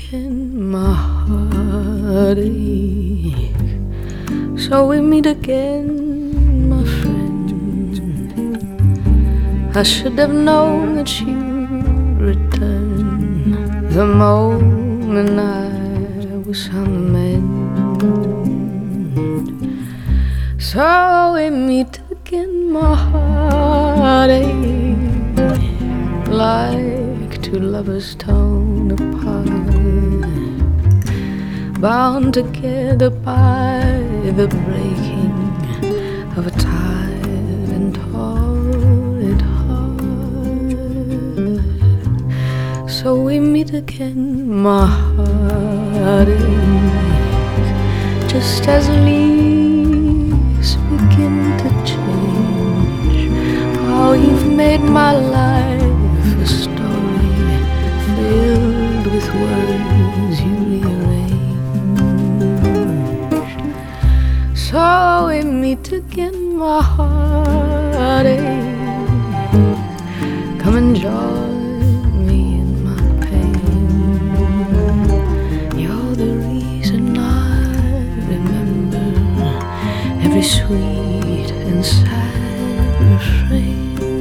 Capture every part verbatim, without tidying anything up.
again, my heartache. So we meet again, my friend. I should have known that you'd return the moment I was on the mend. So we meet again, my heartache, like two lovers torn apart, bound together by the breaking of a tired and torrid heart. So we meet again, my heartache, just as leaves begin to change. How you've made my life a story filled with words you rearranged. So we meet again, my heartache. Come and join me in my pain. You're the reason I remember every sweet and sad refrain.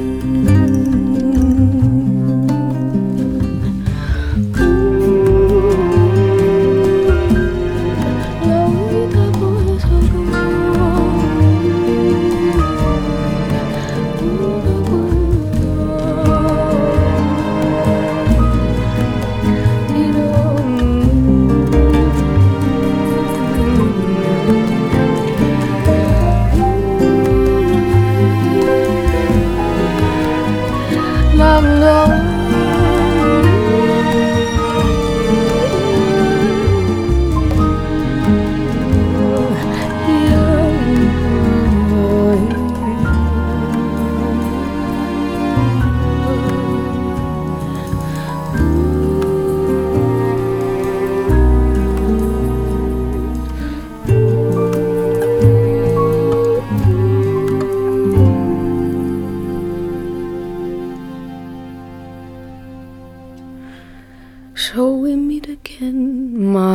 So we meet again, my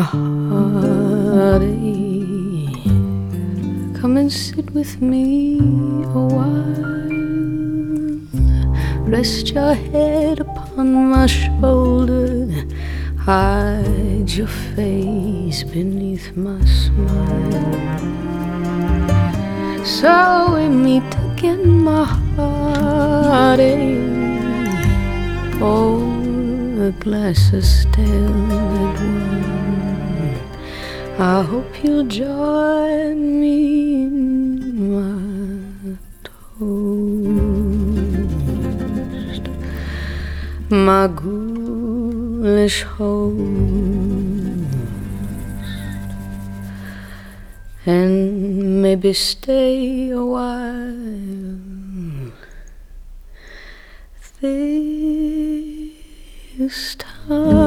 heartache. Come and sit with me a while. Rest your head upon my shoulder. Hide your face beneath my smile. So we meet again, my heartache. Oh, a glass of stale red wine. I hope you'll join me in my toast, my ghoulish host, and maybe stay a while. This time